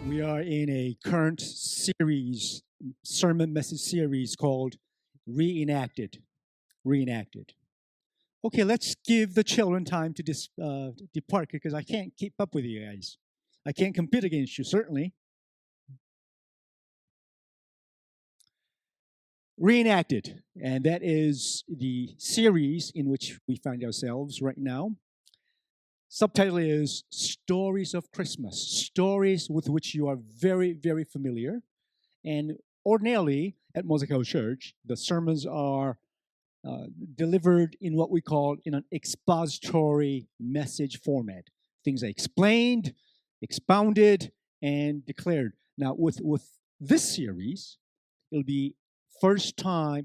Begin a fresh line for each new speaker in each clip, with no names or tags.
We are in a current series, sermon message series called Reenacted. Reenacted. Okay, let's give the children time to depart because I can't keep up with you guys. I can't compete against you, certainly. Reenacted, and that is the series in which we find ourselves right now. Subtitle is Stories of Christmas, stories with which you are very, very familiar. And ordinarily at Mosaic Church, the sermons are delivered in what we call in an expository message format. Things are explained, expounded, and declared. Now, with this series, it'll be first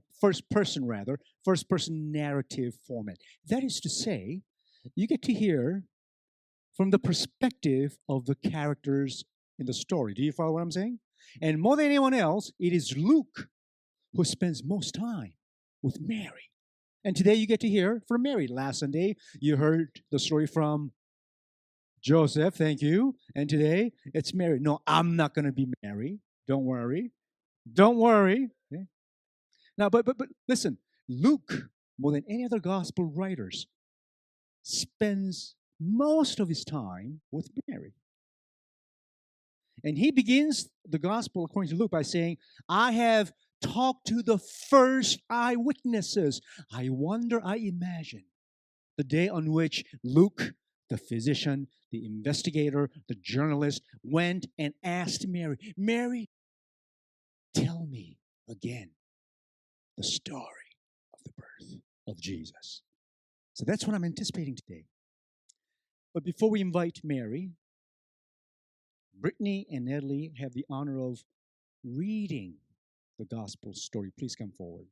person narrative format. That is to say, you get to hear from the perspective of the characters in the story. Do you follow what I'm saying? And more than anyone else, it is Luke who spends most time with Mary. And today you get to hear from Mary. Last Sunday, you heard the story from Joseph, thank you. And today, it's Mary. No, I'm not going to be Mary. Don't worry. Don't worry. Okay? Now, but listen, Luke, more than any other gospel writers, spends most of his time with Mary. And he begins the gospel, according to Luke, by saying, I have talked to the first eyewitnesses. I imagine the day on which Luke, the physician, the investigator, the journalist, went and asked Mary, Mary, tell me again the story of the birth of Jesus. So that's what I'm anticipating today. But before we invite Mary, Brittany and Natalie have the honor of reading the gospel story. Please come forward.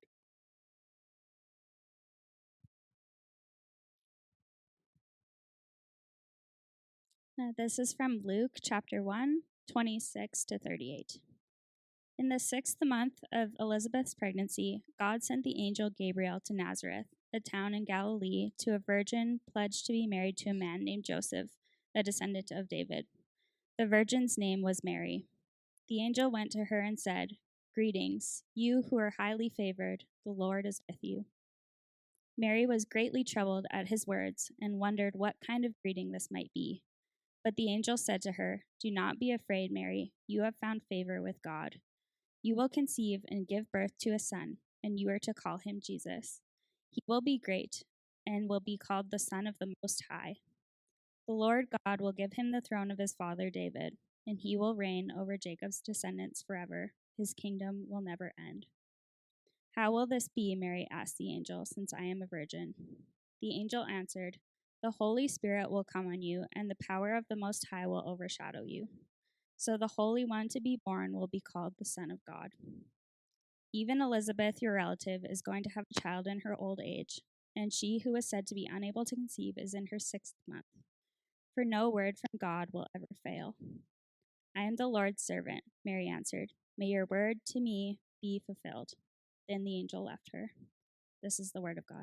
This is from Luke chapter 1, 26 to 38. In the 6th month of Elizabeth's pregnancy, God sent the angel Gabriel to Nazareth, a town in Galilee, to a virgin pledged to be married to a man named Joseph, a descendant of David. The virgin's name was Mary. The angel went to her and said, Greetings, you who are highly favored, the Lord is with you. Mary was greatly troubled at his words and wondered what kind of greeting this might be. But the angel said to her, Do not be afraid, Mary. You have found favor with God. You will conceive and give birth to a son, and you are to call him Jesus. He will be great and will be called the Son of the Most High. The Lord God will give him the throne of his father David, and he will reign over Jacob's descendants forever. His kingdom will never end. How will this be, Mary asked the angel, since I am a virgin? The angel answered, The Holy Spirit will come on you, and the power of the Most High will overshadow you. So the Holy One to be born will be called the Son of God. Even Elizabeth, your relative, is going to have a child in her old age, and she who was said to be unable to conceive is in her 6th month. For no word from God will ever fail. I am the Lord's servant, Mary answered. May your word to me be fulfilled. Then the angel left her. This is the word of God.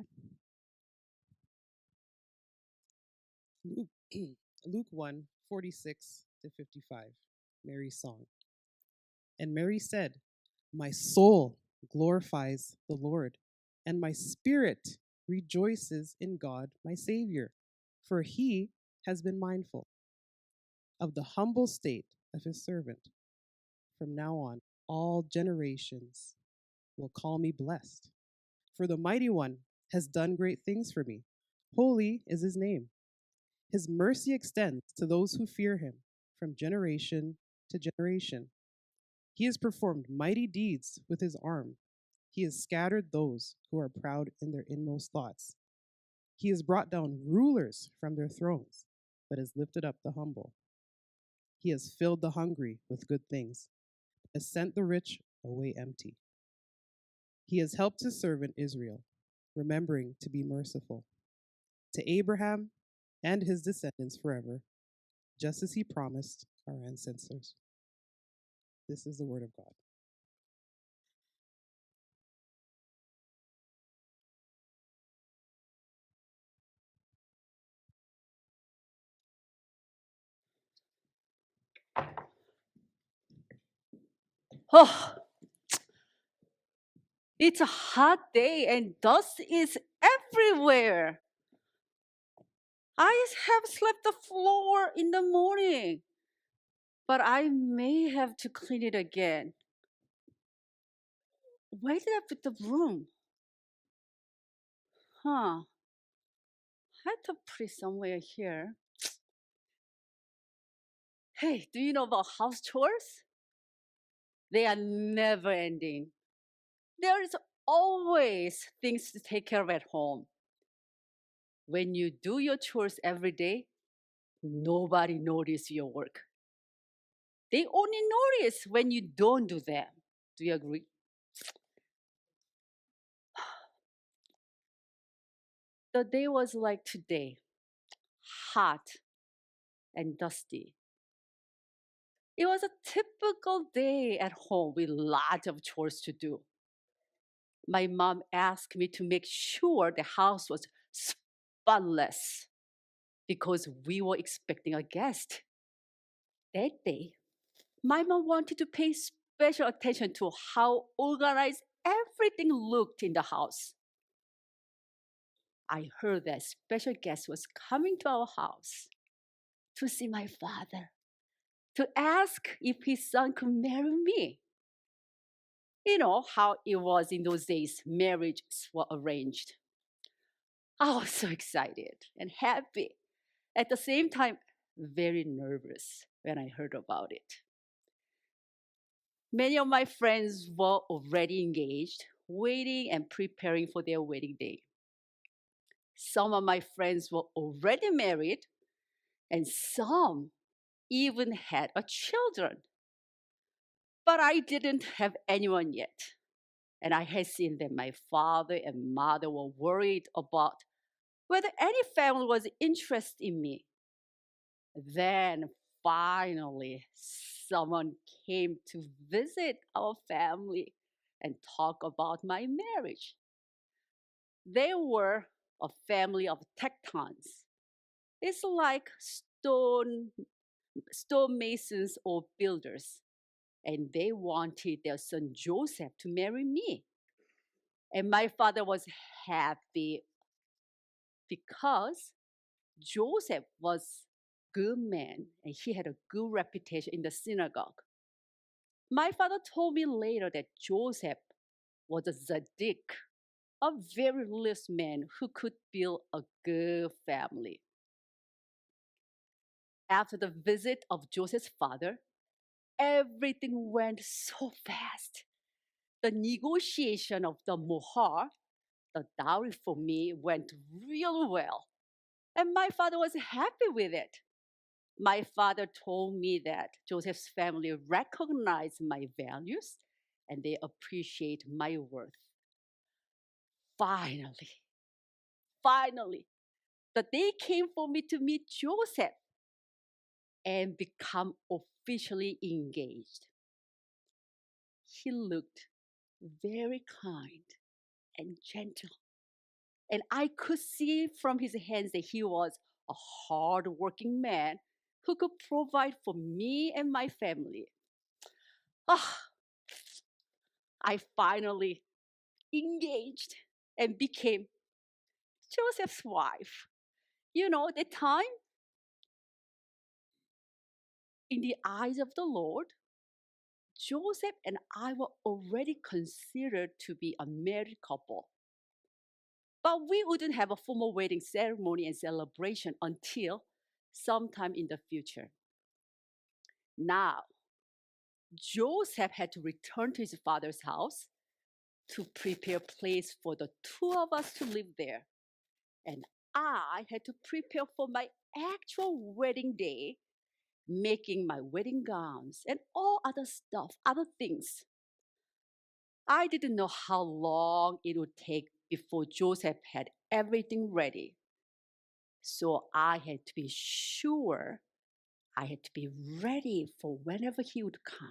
Luke 1, 46 to 55, Mary's song. And Mary said, My soul glorifies the Lord, and my spirit rejoices in God my Savior, for he has been mindful of the humble state of his servant. From now on, all generations will call me blessed. For the Mighty One has done great things for me. Holy is his name. His mercy extends to those who fear him from generation to generation. He has performed mighty deeds with his arm. He has scattered those who are proud in their inmost thoughts. He has brought down rulers from their thrones, but has lifted up the humble. He has filled the hungry with good things, but has sent the rich away empty. He has helped his servant Israel, remembering to be merciful to Abraham and his descendants forever, just as he promised our ancestors. This is the word of God.
Oh, it's a hot day and dust is everywhere. I have swept the floor in the morning, but I may have to clean it again. Where did I put the broom? Huh. I had to put it somewhere here. Hey, do you know about house chores? They are never ending. There is always things to take care of at home. When you do your chores every day, nobody notices your work. They only notice when you don't do them. Do you agree? The day was like today, hot and dusty. It was a typical day at home with lots of chores to do. My mom asked me to make sure the house was spotless because we were expecting a guest. That day, my mom wanted to pay special attention to how organized everything looked in the house. I heard that special guest was coming to our house to see my father, to ask if his son could marry me. You know how it was in those days, marriages were arranged. I was so excited and happy. At the same time, very nervous when I heard about it. Many of my friends were already engaged, waiting and preparing for their wedding day. Some of my friends were already married, and some even had a children. But I didn't have anyone yet. And I had seen that my father and mother were worried about whether any family was interested in me. Then finally, someone came to visit our family and talk about my marriage. They were a family of tectons. It's like stonemasons or builders. And they wanted their son Joseph to marry me. And my father was happy because Joseph was a good man and he had a good reputation in the synagogue. My father told me later that Joseph was a tzaddik, a very religious man who could build a good family. After the visit of Joseph's father, everything went so fast. The negotiation of the mohar, the dowry for me, went real well. And my father was happy with it. My father told me that Joseph's family recognized my values and they appreciate my worth. Finally, the day came for me to meet Joseph and become officially engaged. He looked very kind and gentle. And I could see from his hands that he was a hard-working man who could provide for me and my family. Ah, I finally engaged and became Joseph's wife. You know, at the time, in the eyes of the Lord, Joseph and I were already considered to be a married couple. But we wouldn't have a formal wedding ceremony and celebration until sometime in the future. Now, Joseph had to return to his father's house to prepare a place for the two of us to live there. And I had to prepare for my actual wedding day, making my wedding gowns and all other stuff, other things. I didn't know how long it would take before Joseph had everything ready. So I had to be sure, I had to be ready for whenever he would come.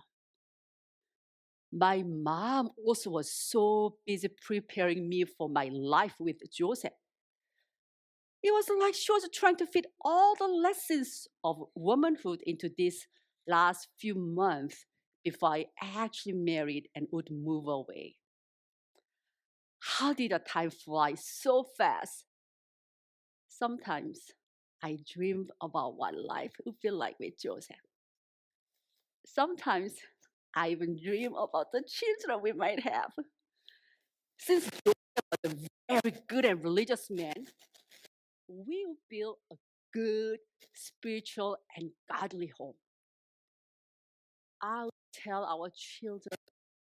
My mom also was so busy preparing me for my life with Joseph. It was like she was trying to fit all the lessons of womanhood into these last few months before I actually married and would move away. How did the time fly so fast? Sometimes I dream about what life would be like with Joseph. Sometimes I even dream about the children we might have. Since Joseph was a very good and religious man, we will build a good, spiritual, and godly home. I'll tell our children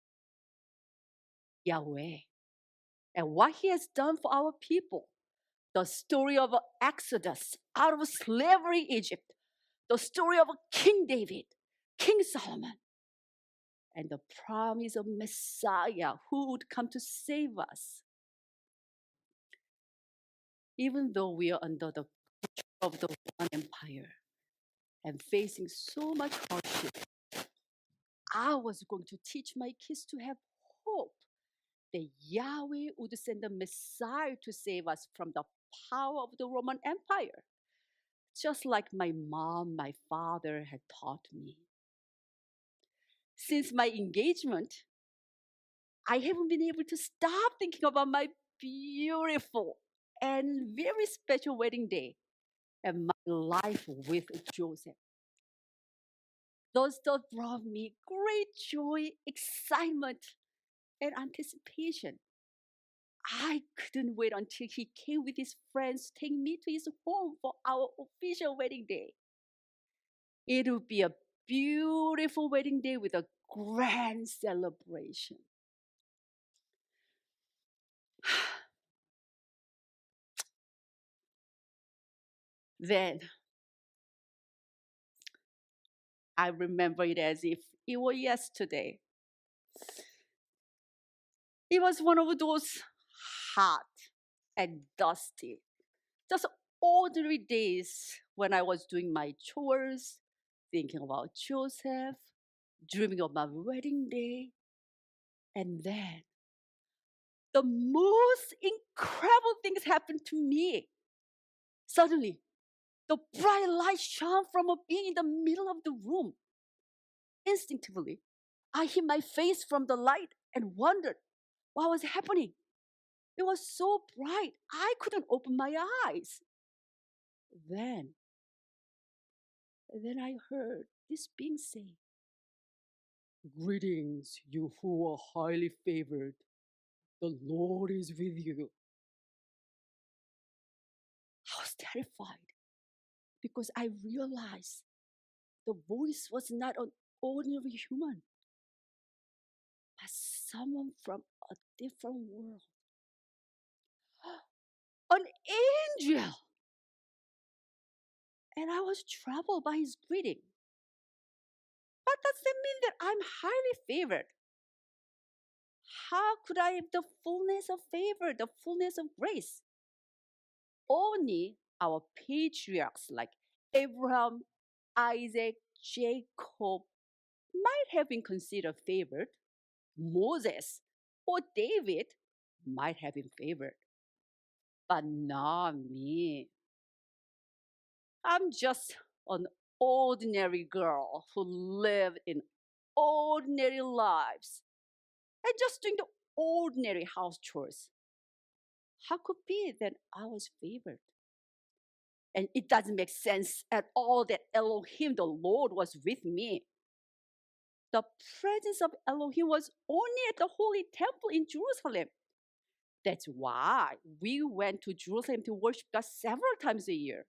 Yahweh and what He has done for our people. The story of Exodus out of slavery in Egypt, the story of King David, King Solomon, and the promise of Messiah who would come to save us. Even though we are under the control of the Roman Empire and facing so much hardship, I was going to teach my kids to have hope that Yahweh would send the Messiah to save us from the power of the Roman Empire, just like my mom, my father had taught me. Since my engagement, I haven't been able to stop thinking about my beautiful and very special wedding day and my life with Joseph. Those thoughts brought me great joy, excitement, and anticipation. I couldn't wait until he came with his friends to take me to his home for our official wedding day. It would be a beautiful wedding day with a grand celebration. Then I remember it as if it were yesterday. It was one of those hot and dusty, just ordinary days when I was doing my chores, thinking about Joseph, dreaming of my wedding day. And then the most incredible things happened to me. Suddenly, the bright light shone from a being in the middle of the room. Instinctively, I hid my face from the light and wondered what was happening. It was so bright, I couldn't open my eyes. Then I heard this being say, "Greetings, you who are highly favored. The Lord is with you." I was terrified because I realized the voice was not an ordinary human, but someone from a different world. An angel! And I was troubled by his greeting. But does that mean that I'm highly favored? How could I have the fullness of favor, the fullness of grace? Only our patriarchs like Abraham, Isaac, Jacob might have been considered favored. Moses or David might have been favored, but not me. I'm just an ordinary girl who lived in ordinary lives and just doing the ordinary house chores. How could it be that I was favored? And it doesn't make sense at all that Elohim, the Lord, was with me. The presence of Elohim was only at the Holy Temple in Jerusalem. That's why we went to Jerusalem to worship God several times a year.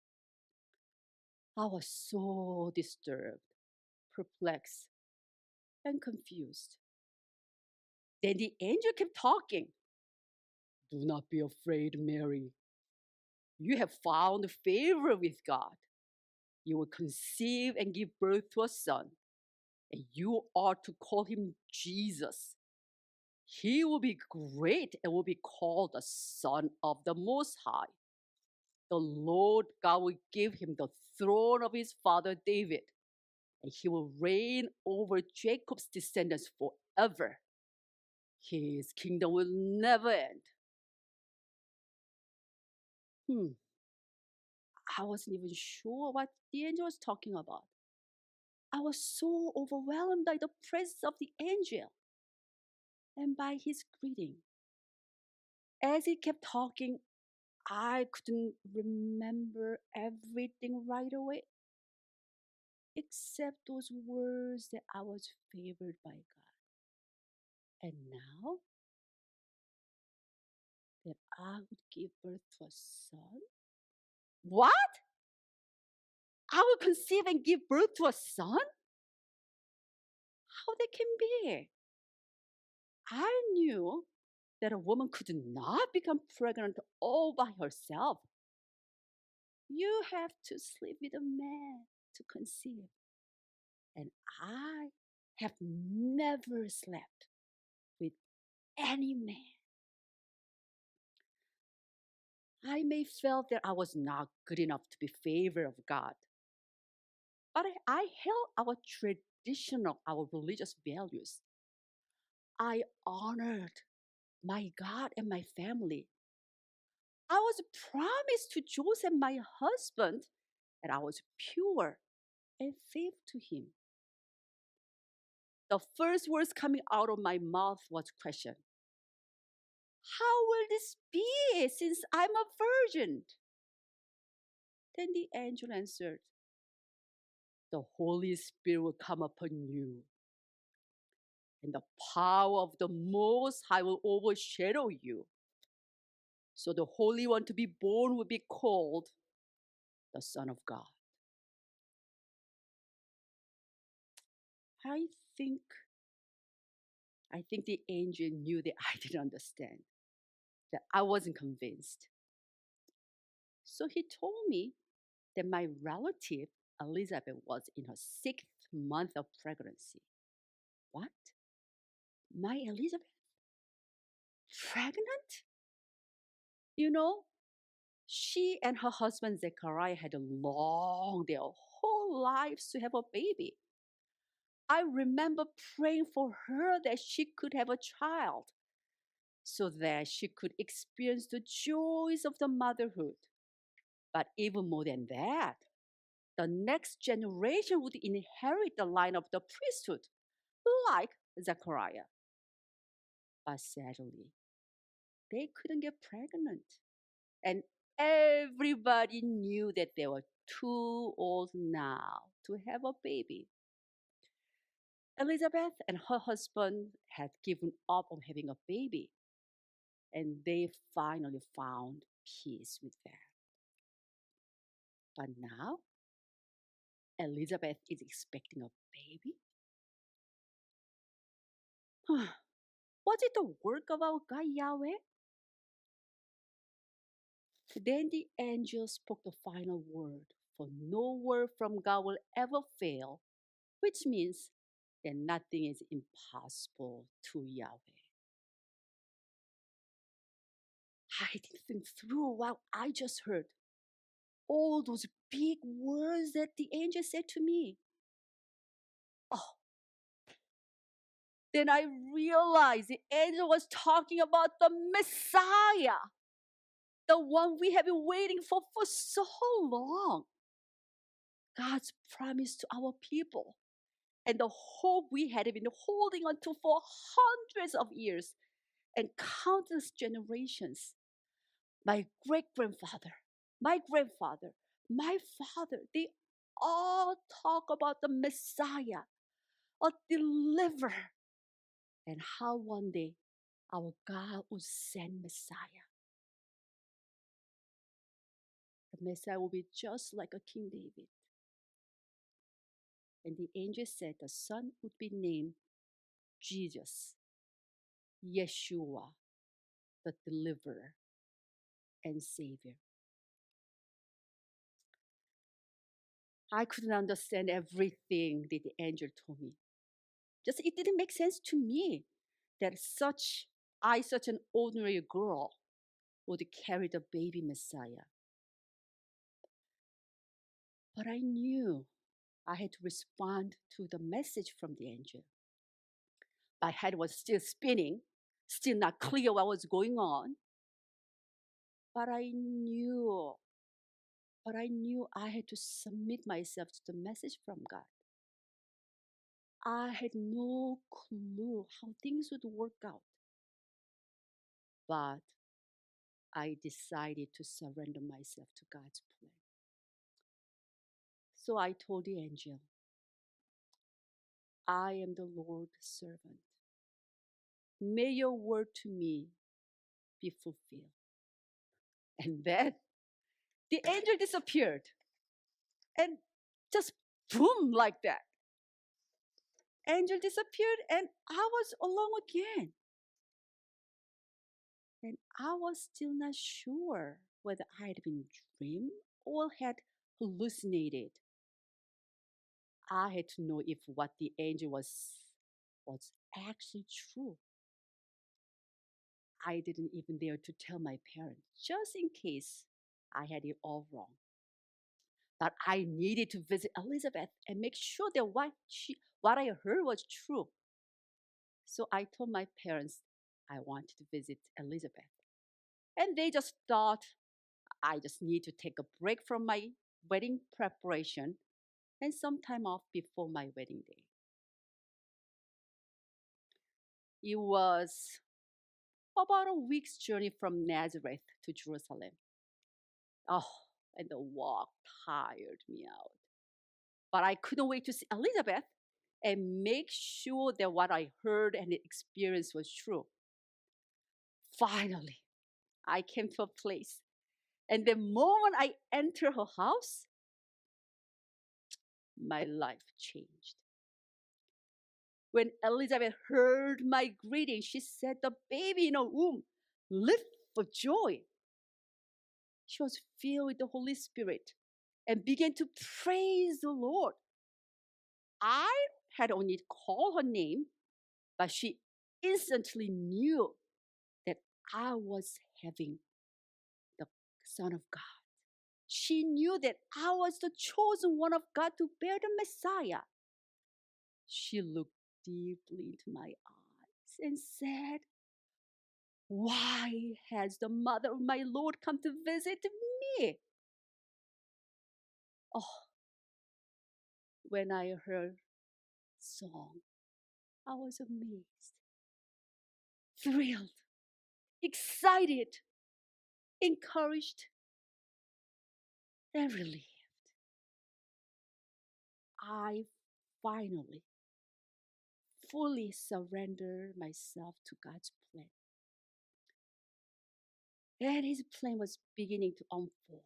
I was so disturbed, perplexed, and confused. Then the angel kept talking. "Do not be afraid, Mary. You have found favor with God. You will conceive and give birth to a son, and you are to call him Jesus. He will be great and will be called the Son of the Most High. The Lord God will give him the throne of his father David, and he will reign over Jacob's descendants forever. His kingdom will never end." I wasn't even sure what the angel was talking about. I was so overwhelmed by the presence of the angel and by his greeting. As he kept talking, I couldn't remember everything right away, except those words that I was favored by God. And now that I would give birth to a son? What? I will conceive and give birth to a son? How that can be? I knew that a woman could not become pregnant all by herself. You have to sleep with a man to conceive. And I have never slept with any man. I may felt that I was not good enough to be favored of God. But I held our traditional, our religious values. I honored my God and my family. I was promised to Joseph, my husband, that I was pure and faithful to him. The first words coming out of my mouth was question. How will this be since I'm a virgin? Then the angel answered, the Holy Spirit will come upon you, and the power of the Most High will overshadow you. So the Holy One to be born will be called the Son of God. I think the angel knew that I didn't understand, that I wasn't convinced. So he told me that my relative Elizabeth was in her 6th month of pregnancy. What? My Elizabeth? Pregnant? You know, she and her husband Zechariah had longed their whole lives to have a baby. I remember praying for her that she could have a child so that she could experience the joys of the motherhood. But even more than that, the next generation would inherit the line of the priesthood, like Zechariah. But sadly, they couldn't get pregnant. And everybody knew that they were too old now to have a baby. Elizabeth and her husband had given up on having a baby, and they finally found peace with that. But now, Elizabeth is expecting a baby? Was it the work of our God Yahweh? Then the angel spoke the final word, for no word from God will ever fail, which means that nothing is impossible to Yahweh. I didn't think through what I just heard. All those big words that the angel said to me. Oh, then I realized the angel was talking about the Messiah, the one we have been waiting for so long. God's promise to our people, and the hope we had been holding on to for hundreds of years and countless generations. My great-grandfather, my grandfather, my father, they all talk about the Messiah, a deliverer, and how one day our God would send Messiah. The Messiah will be just like a King David. And the angel said the son would be named Jesus, Yeshua, the deliverer and savior. I couldn't understand everything that the angel told me. Just it didn't make sense to me that such an ordinary girl, would carry the baby Messiah. But I knew I had to respond to the message from the angel. My head was still spinning, still not clear what was going on. But I knew I had to submit myself to the message from God. I had no clue how things would work out. But I decided to surrender myself to God's plan. So I told the angel, I am the Lord's servant. May your word to me be fulfilled. And then the angel disappeared. And just boom, like that. Angel disappeared, and I was alone again. And I was still not sure whether I had been dreamed or had hallucinated. I had to know if what the angel was actually true. I didn't even dare to tell my parents, just in case I had it all wrong. But I needed to visit Elizabeth and make sure that what I heard was true. So I told my parents I wanted to visit Elizabeth. And they just thought I just need to take a break from my wedding preparation and some time off before my wedding day. It was about a week's journey from Nazareth to Jerusalem. Oh, and the walk tired me out. But I couldn't wait to see Elizabeth and make sure that what I heard and experienced was true. Finally, I came to a place. And the moment I entered her house, my life changed. When Elizabeth heard my greeting, she said the baby in her womb leaped for joy. She was filled with the Holy Spirit and began to praise the Lord. I had only called her name, but she instantly knew that I was having the Son of God. She knew that I was the chosen one of God to bear the Messiah. She looked deeply into my eyes and said, "Why has the mother of my Lord come to visit me?" Oh, when I heard song, I was amazed, thrilled, excited, encouraged, and relieved. I finally fully surrendered myself to God's plan. And his plan was beginning to unfold.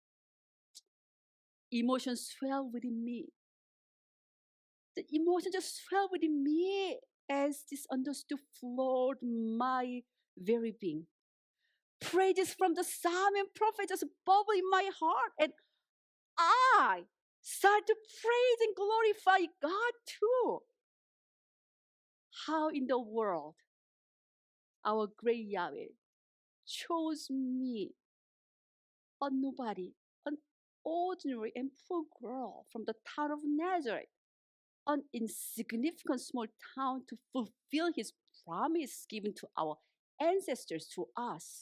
Emotions swelled within me. The emotion just swelled within me as this understood floored my very being. Praises from the psalm and prophet just bubbled in my heart, and I started to praise and glorify God too. How in the world our great Yahweh chose me, a nobody, an ordinary and poor girl from the town of Nazareth, an insignificant small town, to fulfill his promise given to our ancestors to us.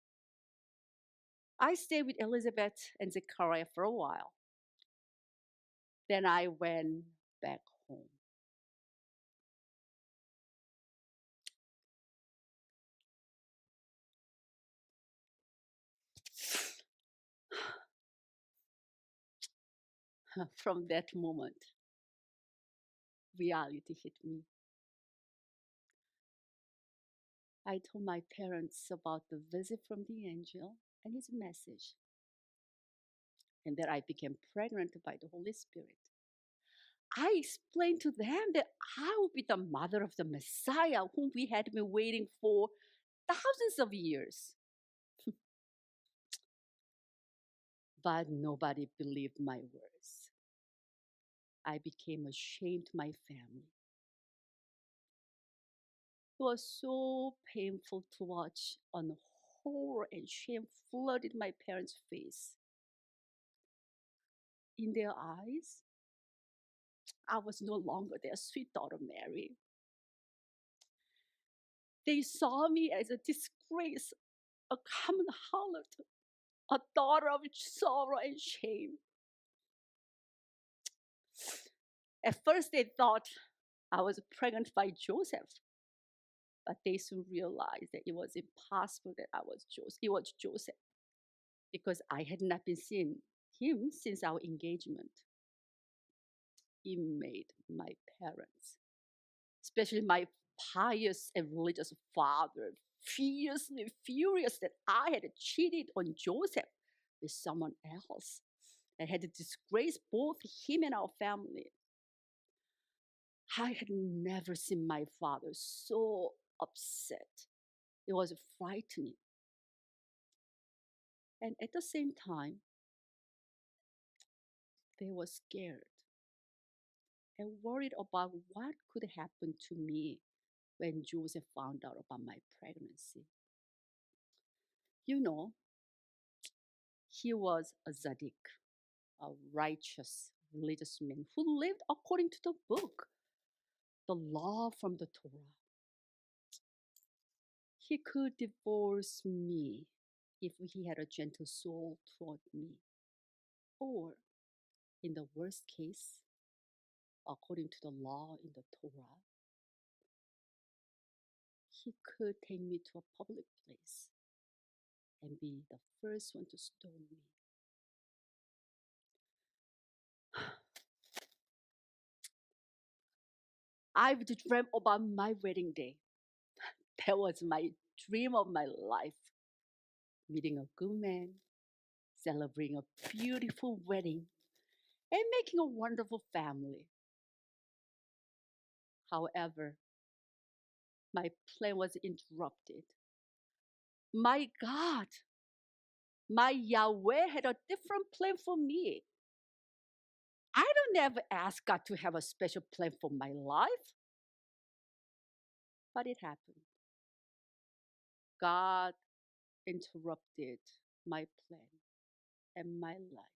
I stayed with Elizabeth and Zechariah for a while. Then I went back home. From that moment, reality hit me. I told my parents about the visit from the angel and his message, and that I became pregnant by the Holy Spirit. I explained to them that I would be the mother of the Messiah whom we had been waiting for thousands of years. But nobody believed my words. I became ashamed to my family. It was so painful to watch on horror and shame flooded my parents' face. In their eyes, I was no longer their sweet daughter Mary. They saw me as a disgrace, a common harlot, a daughter of sorrow and shame. At first, they thought I was pregnant by Joseph. But they soon realized that it was impossible that it was Joseph, because I had not been seeing him since our engagement. It made my parents, especially my pious and religious father, fiercely furious that I had cheated on Joseph with someone else and had disgraced both him and our family. I had never seen my father so upset. It was frightening. And at the same time, they were scared and worried about what could happen to me when Joseph found out about my pregnancy. You know, he was a tzaddik, a righteous religious man who lived according to the book, the law from the Torah. He could divorce me if he had a gentle soul toward me. Or, in the worst case, according to the law in the Torah, he could take me to a public place and be the first one to stone me. I've dreamt about my wedding day. That was my dream of my life. Meeting a good man, celebrating a beautiful wedding, and making a wonderful family. However, my plan was interrupted. My God, my Yahweh had a different plan for me. I don't ever ask God to have a special plan for my life, but it happened. God interrupted my plan and my life.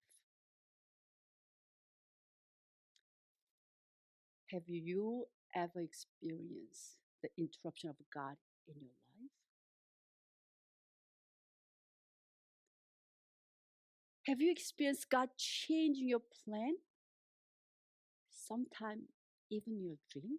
Have you ever experienced the interruption of God in your life? Have you experienced God changing your plan? Sometimes even your dream?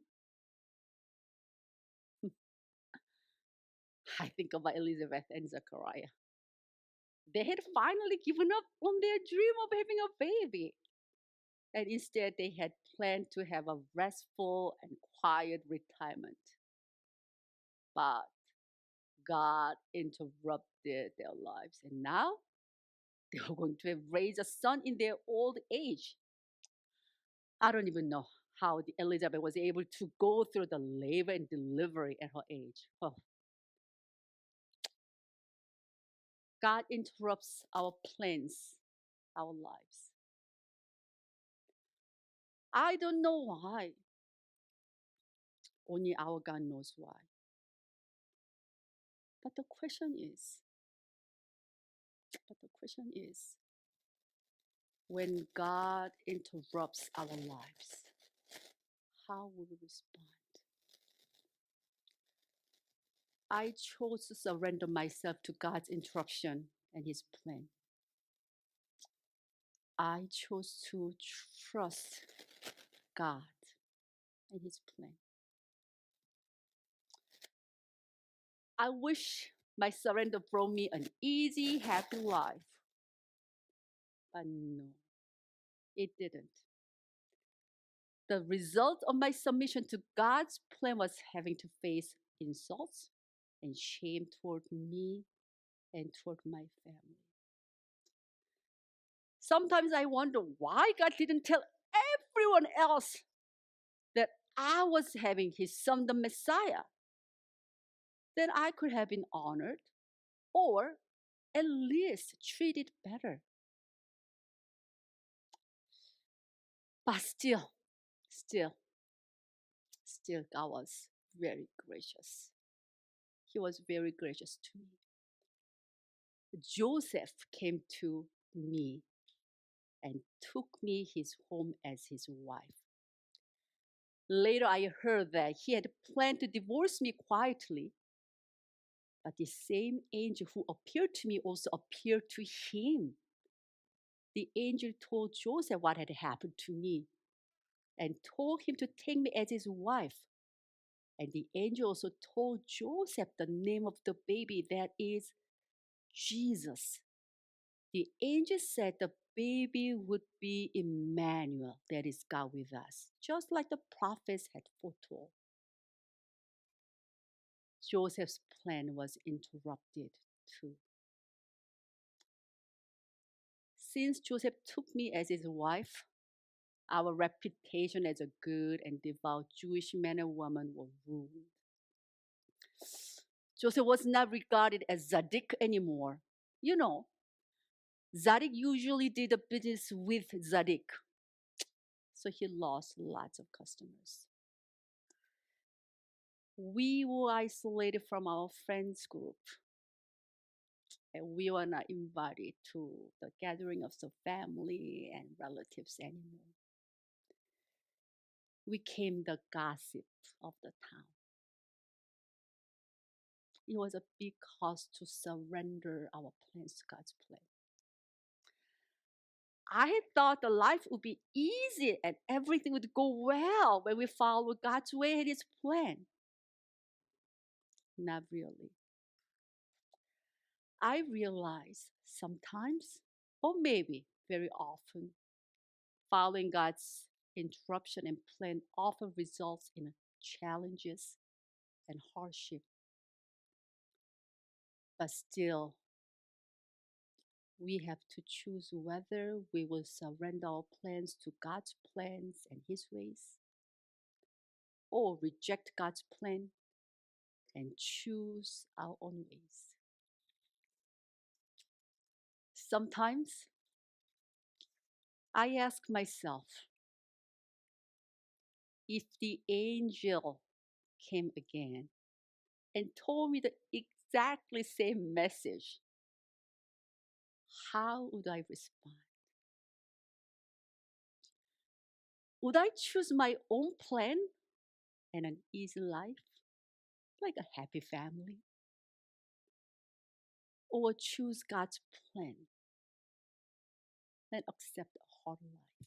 I think about Elizabeth and Zechariah. They had finally given up on their dream of having a baby. And instead, they had planned to have a restful and quiet retirement. But God interrupted their lives. And now they were going to raise a son in their old age. I don't even know how Elizabeth was able to go through the labor and delivery at her age. Oh. God interrupts our plans, our lives. I don't know why. Only our God knows why. But the question is, when God interrupts our lives, how will we respond? I chose to surrender myself to God's interruption and His plan. I chose to trust God and His plan. I wish my surrender brought me an easy, happy life. But no, it didn't. The result of my submission to God's plan was having to face insults and shame toward me and toward my family. Sometimes I wonder why God didn't tell everyone else that I was having His Son, the Messiah. Then I could have been honored or at least treated better. But still, God was very gracious. He was very gracious to me. Joseph came to me and took me his home as his wife. Later, I heard that he had planned to divorce me quietly, but the same angel who appeared to me also appeared to him. The angel told Joseph what had happened to me. and told him to take me as his wife. And the angel also told Joseph the name of the baby, that is Jesus. The angel said the baby would be Emmanuel, that is God with us, just like the prophets had foretold. Joseph's plan was interrupted too. Since Joseph took me as his wife, our reputation as a good and devout Jewish man and woman were ruined. Joseph was not regarded as Zadik anymore. You know, Zadik usually did the business with Zadik. So he lost lots of customers. We were isolated from our friends group. And we were not invited to the gathering of the family and relatives anymore. We became the gossip of the town. It was a big cost to surrender our plans to God's plan. I had thought the life would be easy and everything would go well when we followed God's way and His plan. Not really. I realize sometimes, or maybe very often, following God's interruption and plan often results in challenges and hardship. But still, we have to choose whether we will surrender our plans to God's plans and His ways, or reject God's plan and choose our own ways. Sometimes I ask myself, if the angel came again and told me the exactly same message, how would I respond? Would I choose my own plan and an easy life, like a happy family? Or choose God's plan and accept a hard life?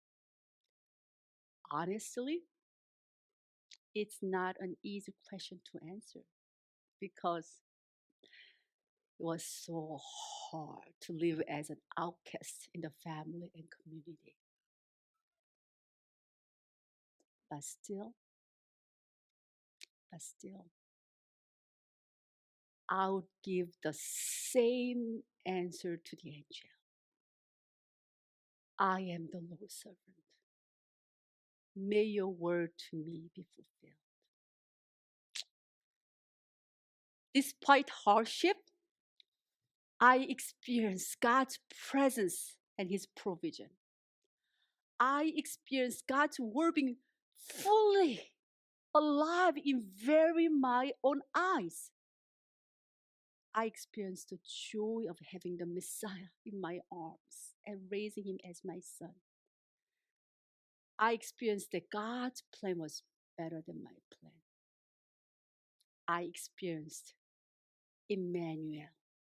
Honestly, it's not an easy question to answer because it was so hard to live as an outcast in the family and community. But still, I would give the same answer to the angel. I am the Lord's servant. May your word to me be fulfilled. Despite hardship, I experience God's presence and His provision. I experience God's word being fully alive in my own eyes. I experience the joy of having the Messiah in my arms and raising Him as my son. I experienced that God's plan was better than my plan. I experienced Emmanuel.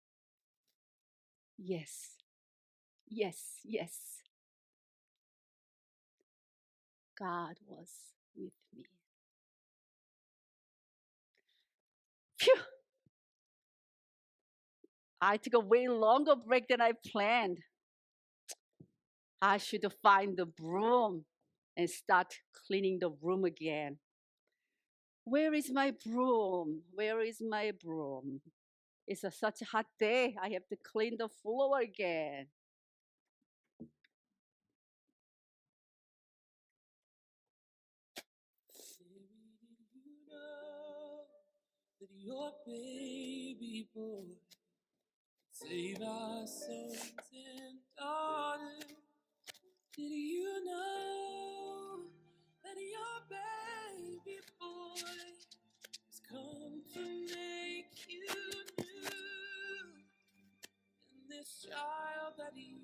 Yes. God was with me. Phew! I took a way longer break than I planned. I should find the broom and start cleaning the room again. Where is my broom? It's such a hot day. I have to clean the floor again.
Did you know that your baby boy save our sons and daughters? Did you know that your baby boy has come to make you new? And this child that you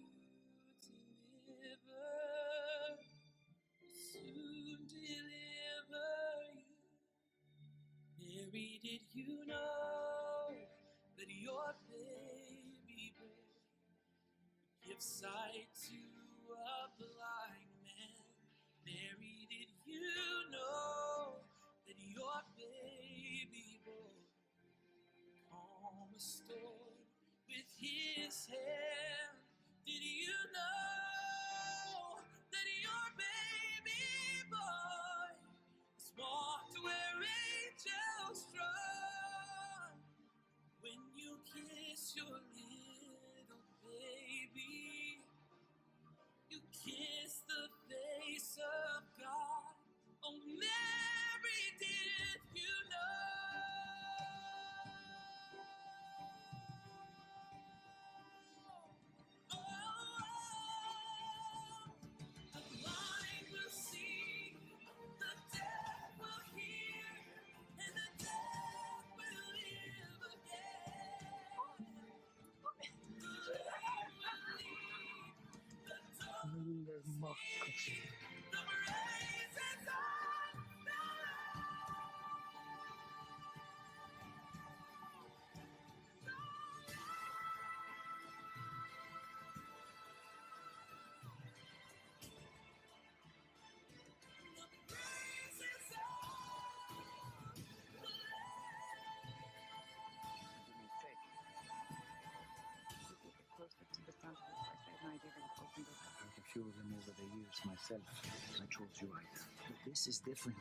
deliver will soon deliver you. Mary, did you know that your baby boy gives sight to a blind man? Mary, restored with his hand. Did you know that your baby boy has walked where angels trod? When you kiss your little baby, you kiss the face of God. Oh, Mary, did you know? The blind will see, the deaf will hear, and the dead will live again. The lame will lead, the dumb will speak, the praises of the
A few of them over the years myself. I chose you right. But this is different.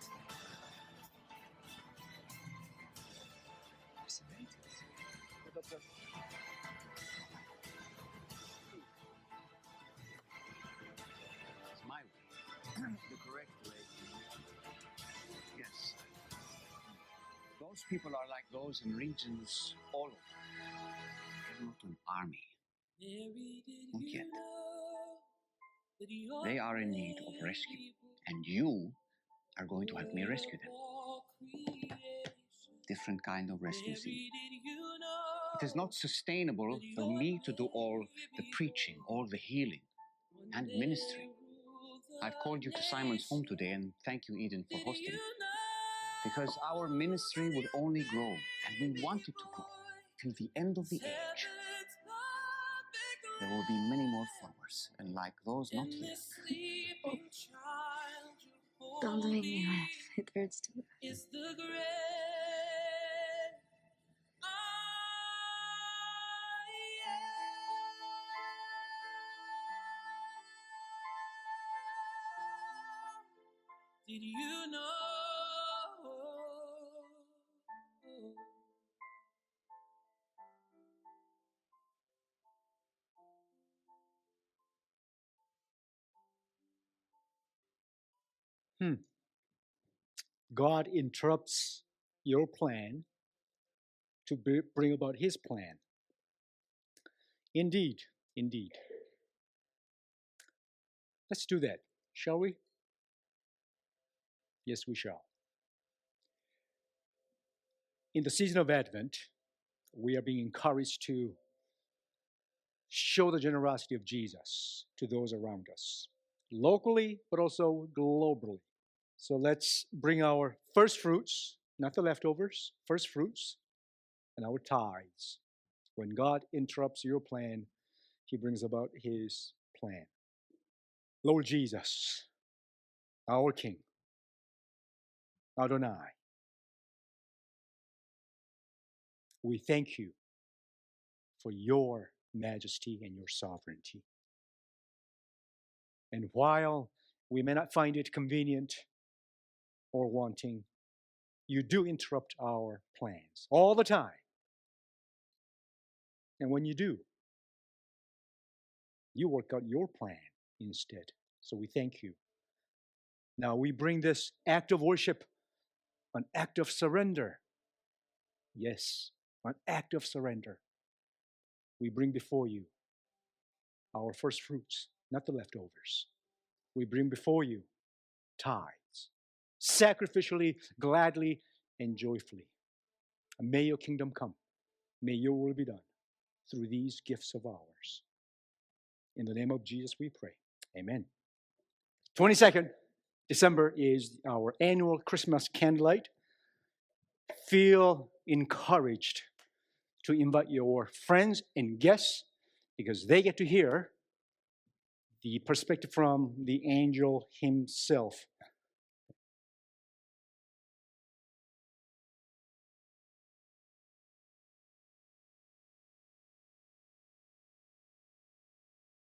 It's my way. The correct way. Yes. Those people are like those in regions all over. They're not an army.
Mary, did
Not
you
yet.
know that your
They are in need of rescue.
baby
And you are going to help me rescue them.
all creation?
Different kind of rescue, see.
Mary, did you know
It is not sustainable for me to do all the preaching, all the healing, and ministry. I've called you to Simon's home today, and thank you, Eden, for hosting it. Because our ministry will only grow, and we want it to grow till the end of the age. There will be many more followers, and like those not here.
Don't make me laugh. It hurts to laugh.
Is the great Did you know?
God interrupts your plan to bring about his plan. Indeed, indeed. Let's do that, shall we? Yes, we shall. In the season of Advent, we are being encouraged to show the generosity of Jesus to those around us, locally, but also globally. So let's bring our first fruits, not the leftovers, first fruits, and our tithes. When God interrupts your plan, he brings about his plan. Lord Jesus, our King, Adonai, we thank you for your majesty and your sovereignty. And while we may not find it convenient or wanting, you do interrupt our plans all the time. And when you do, you work out your plan instead. So we thank you. Now we bring this act of worship, an act of surrender. Yes, an act of surrender. We bring before you our first fruits, not the leftovers. We bring before you tithes, sacrificially, gladly, and joyfully. And may your kingdom come. May your will be done through these gifts of ours. In the name of Jesus we pray. Amen. 22nd December is our annual Christmas candlelight. Feel encouraged to invite your friends and guests because they get to hear the perspective from the angel himself